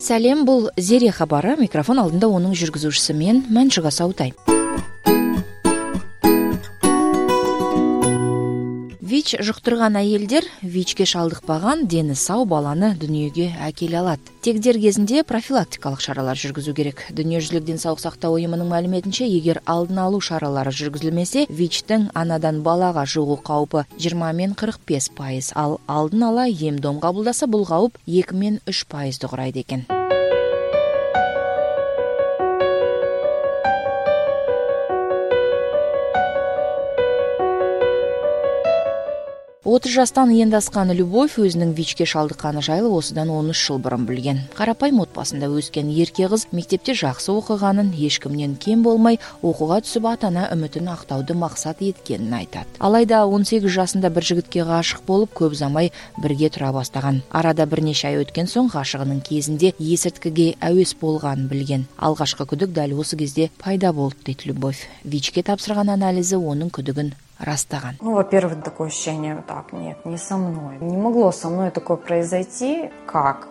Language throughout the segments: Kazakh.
Сәлем, бұл Зере хабары. Микрофон алдында оның жүргізушісі мен Мәншүк Асаутай. ВИЧ жұқтырған әйелдер ВИЧке шалдықпаған дені сау баланы дүниеге әкеле алады. Тек дер кезінде профилактикалық шаралар жүргізу керек. Дүниежүзілік денсаулық сақтау ұйымының мәліметінше, егер алдын алу шаралары жүргізілмесе, ВИЧтің анадан балаға жұғу қаупі 20-45%, ал алдын ала ем-дом қабылдаса, бұл қауіп 2-3% құрайды екен. 30 жастан енді асқан Любовь өзінің ВИЧке шалдыққаны жайлы осыдан 13 жыл бұрын білген. Қарапайым отбасында өскен ерке қыз мектепте жақсы оқығанын, ешкімнен кем болмай оқуға түсіп ата-ана үмітін ақтауды мақсат еткенін айтады. Алайда 18 жасында бір жігітке ғашық болып, көп ұзамай бірге тұра бастаған. Арада бірнеше ай өткен соң ғашығының кезінде есірткіге әуес болғанын білген. Алғашқы күдік дәл осы кезде пайда болды дейді Любовь. ВИЧке тапсырған анализі оның күдігін растаған. Во-первых, такое ощущение, так, нет, не со мной. Не могло со мной такое произойти. Как?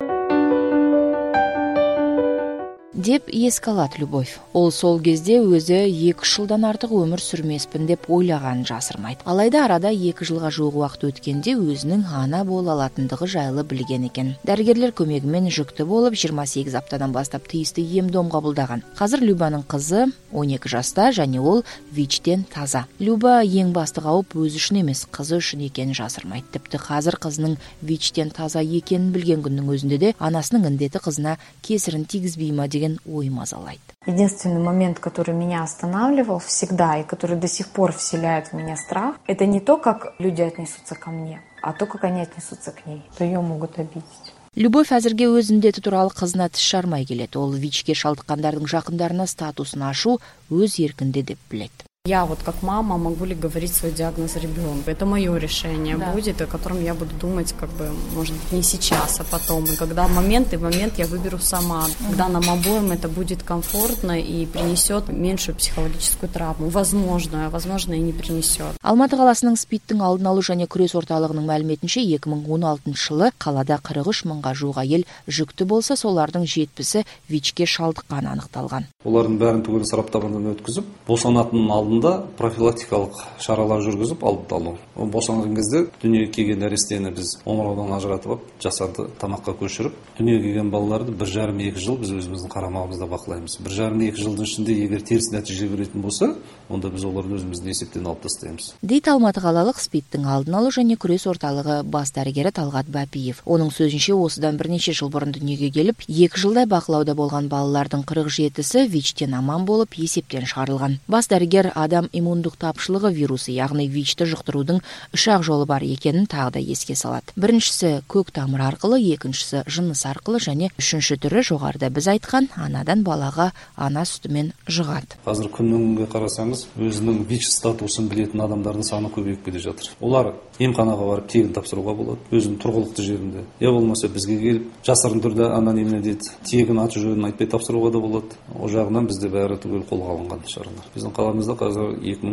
Деп еске алады Любовь. Ол сол кезде өзі 2 жылдан артық өмір сүрмеспін деп ойлағанын жасырмайды. Алайда арада 2 жылға жуық уақыт өткенде өзінің ана бола алатындығы жайлы білген екен. Дәрігерлер көмегімен жүкті болып 28 аптадан бастап тиісті ем-дом қабылдаған. Қазір Любаның қызы 12 жаста және ол ВИЧтен таза. Люба ең басты қауіп өзі үшін емес, қызы үшін екенін жасырмайды. Тіпті қазір қызының ВИЧтен таза екенін білген күннің өзінде де анасының індеті қызына кесірін тигізбей ма деген ой мазалайды. Единственный момент, который меня останавливал всегда и который до сих пор вселяет в меня страх, это не то, как люди отнесутся ко мне, а то, как они отнесутся к ней, то ее могут обидеть. Любовь әзірге өз індеті туралы қызына тіс жармай келеді. Ол ВИЧке шалдыққандардың жақындарына статусын ашу өз еркінде деп біледі. Я вот как мама могу ли говорить свой диагноз ребенку? Это мое решение будет, о котором я буду думать, может быть, не сейчас, а потом. И когда момент я выберу сама. Когда нам обоим это будет комфортно и принесет меньшую психологическую травму. Возможно, и не принесет. Алматы қаласының СПИДтің алдын алу және күрес орталығының мәліметінше 2016 жылы қалада 43 мыңға жуық әйел жүкті болса, солардың 70-і ВИЧке шалдыққаны анықталған. Олардың бәрін түгел сараптамадан өткізіп, босанатын алдында профилактикалық шаралар жүргізіп алып алу. Босанған кезде дүниеге келген нәрестені біз омыраудан ажыратып алып, жасанды тамаққа көшіріп, дүниеге келген балаларды 1,5-2 жыл біз өзіміздің қарамағымызда бақылаймыз. 1,5-2 жылдың ішінде егер теріс нәтиже беретін болса, онда біз оларды өзіміздің есептен алып тастаймыз. Дейді Алматы қалалық СПИДтің алдын алу және күрес орталығы бас дәрігері Талғат Бапиев. Оның сөзінше, осыдан бірнеше жыл бұрын дүниеге келіп, 2 жылдай бақылауда болған балалардың 47-сі ВИЧтен аман болып есептен шығарылған. Бас дәрігер адам иммундық тапшылығы вирусы, яғни ВИЧті жұқтырудың 3 жолы бар екенін тағы да еске салады. Біріншісі көк тамыр арқылы, екіншісі жыныс арқылы және үшінші түрі жоғарыда біз айтқан анадан балаға ана сүтімен жұғады. Қазір күннің қарасаңыз, өзінің ВИЧ статусын білетін адамдардың саны көбейіп келе жатыр. Олар емханаға барып тегін тапсыруға болады, өзінің тұрғылықты жерінде. Я болмаса бізге келіп, жасырын түрде анонимді дейді, тегін аты жөнін айтпай тапсыруға да болады. О жағынан бізде бәрі түгел қолға алынған шаралар. Біздің қаламызда қазір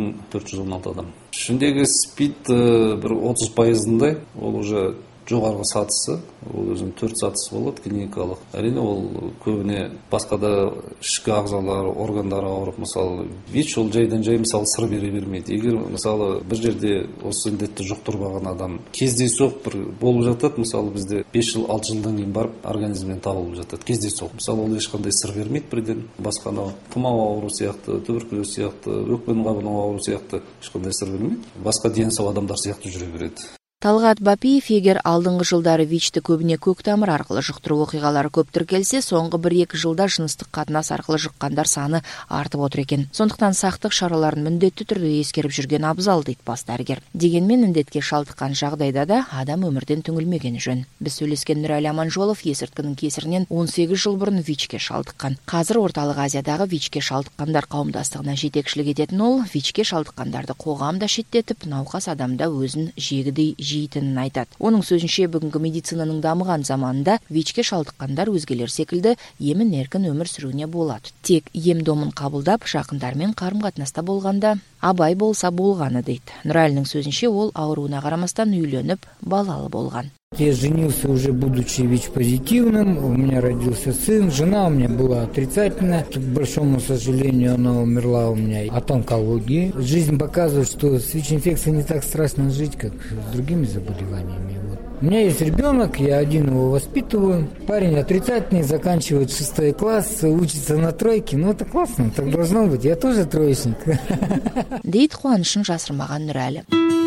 2416 адам. Ішіндегі СПИД бір 30%-дай, ол уже жоғарғы сатысы, ол өзінің 4 сатысы болады, клиникалық. Әрине ол көбіне басқада ішкі ағзалар, органдары ауырып, мысалы, ВИЧ ол жайдан-жай мысалы сыр бере бермейді. Егер мысалы бір жерде осы індетті жұқтырмаған адам кездейсоқ бір болып жатады, мысалы бізде 5 жыл, 6 жылдан кейін барып организмнен табылып жатады. Кездейсоқ. Мысалы ол ешқандай сыр бермейді бірден. Басқа тұмау ауру сияқты, туберкулез сияқты, өкпенің қабыну ауру сияқты ешқандай сыр бермейді. Басқа дені сау адамдар сияқты жүре береді. Талғат Бапиев, егер алдыңғы жылдары ВИЧті көбіне көк тамыр арқылы жұқтыру оқиғалары көп тіркелсе, соңғы 1-2 жылда жыныстық қатынас арқылы жұққандар саны артып отыр екен. Сондықтан сақтық шараларын міндетті түрде ескеріп жүрген абзал дейді бас дәрігер. Дегенмен індетке шалдыққан жағдайда да адам өмірден түңілмеген жөн. Біз сөйлескен Нұрәлі Аманжолов есірткінің кесірінен 18 жыл бұрын ВИЧке шалдыққан. Қазір орталық Азиядағы ВИЧке шалдыққандар қауымдастығына жетекшілік ететін ол, ВИЧке шалдыққандарды қоғамда шеттетіп, науқас адамда өзін жегідей жейтінін айтады. Оның сөзінше, бүгінгі медицинаның дамыған заманында ВИЧке шалдыққандар өзгелер секілді емін еркін өмір сүруіне болады. Тек ем-домын қабылдап, жақындармен қарым-қатынаста болғанда абай болса болғаны дейді. Нұрәлінің сөзінше, ол ауруына қарамастан үйленіп, балалы болған. Я женился уже будучи ВИЧ-позитивным, у меня родился сын, жена у меня была отрицательная. К большому сожалению, она умерла у меня от онкологии. Жизнь показывает, что с ВИЧ-инфекцией не так страшно жить, как с другими заболеваниями. У меня есть ребенок, я один его воспитываю. Парень отрицательный, заканчивает 6 класс, учится на тройке. Ну, это классно, так должно быть. Я тоже троечник. Дейт қуанышын жасырмаған Нұрәлі.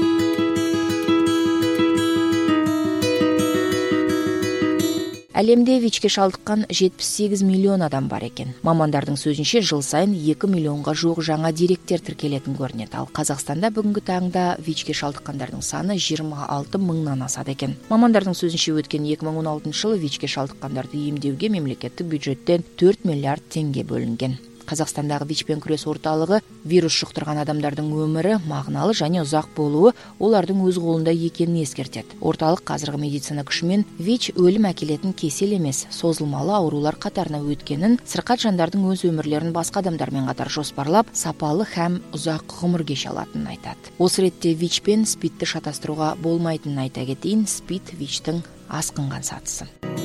Әлемде ВИЧке шалдыққан 78 миллион адам бар екен. Мамандардың сөзінше жыл сайын 2 миллионға жуық жаңа деректер тіркелетін көрінеді. Ал Қазақстанда бүгінгі таңда ВИЧке шалдыққандардың саны 26 мыңнан асады екен. Мамандардың сөзінше өткен 2016 жылы ВИЧке шалдыққандарды емдеуге мемлекеттік бюджеттен 4 миллиард теңге бөлінген. Қазақстандағы ВИЧпен күрес орталығы вирус жұқтырған адамдардың өмірі мағыналы және ұзақ болуы олардың өз қолында екенін ескертеді. Орталық қазіргі медицина күшімен ВИЧ өлім әкелетін кесел емес, созылмалы аурулар қатарына өткенін, сырқат жандардың өз өмірлерін басқа адамдармен қатар жоспарлап, сапалы һәм ұзақ ғұмыр кеше алатынын айтады. Осы ретте ВИЧ пен СПИДті шатастыруға болмайтынын айта кетейін. СПИД ВИЧтің асқынған сатысы.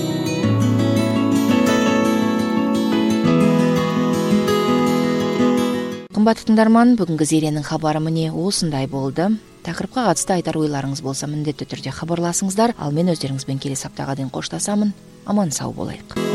Қымбатты тыңдарман, бүгінгі Зеренің хабары міне осындай болды. Тақырыпқа қатысты айтар ойларыңыз болса, міндетті түрде хабарласыңыздар. Ал мен өздеріңізбен келесі аптаға дейін қоштасамын. Аман сау болайық.